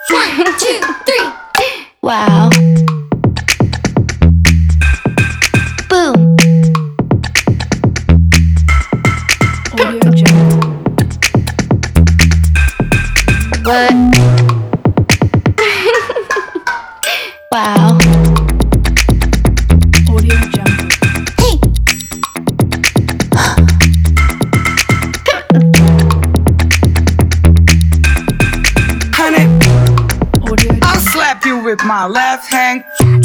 1, 2, 3. Wow. Boom. Audio Jungle. What? Wow. Audio Jungle. Hey. Honey, Audio I'll Jungle. slap you with my left hand.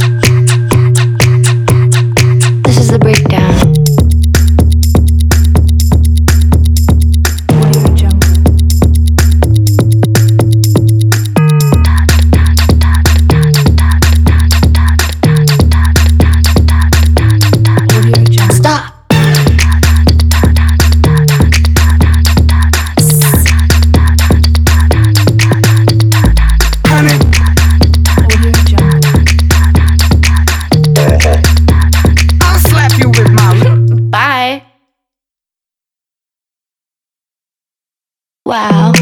This is the breakdown. Audio Jungle. Audio Jungle. Stop. Honey, Audio Jungle. I'll slap you with my Bye. Wow.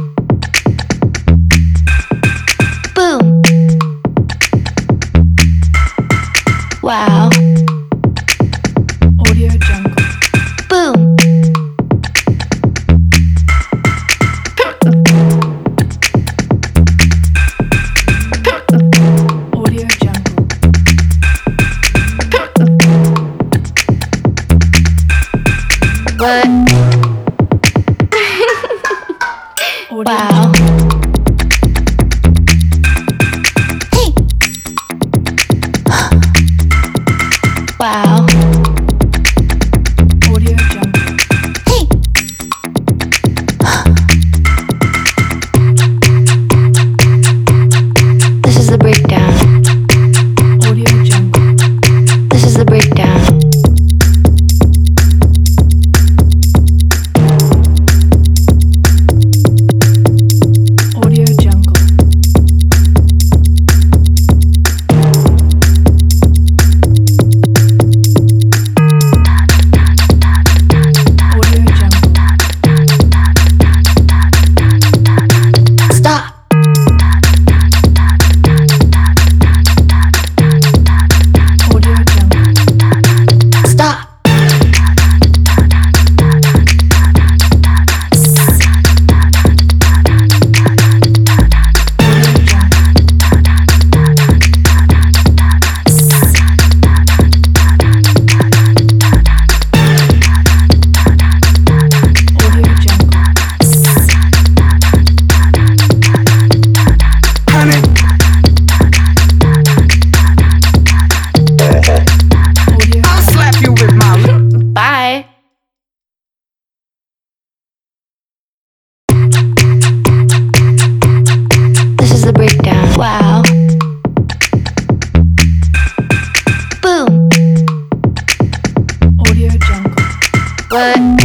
Boom. Wow. Audio Jungle. Boom. Audio Jungle. What? Audio Wow. Jungle. Hey. Wow. Audio Jungle. Hey. This is the breakdown. Audio Jungle. This is the breakdown. Audio Jungle. Audio Jungle. Stop. Audio Jungle. Stop. Audio Jungle. Audio Jungle. honey. Audio I'll Jungle. slap you with my Bye. This is the breakdown. Wow. Boom. Audio Jungle. What?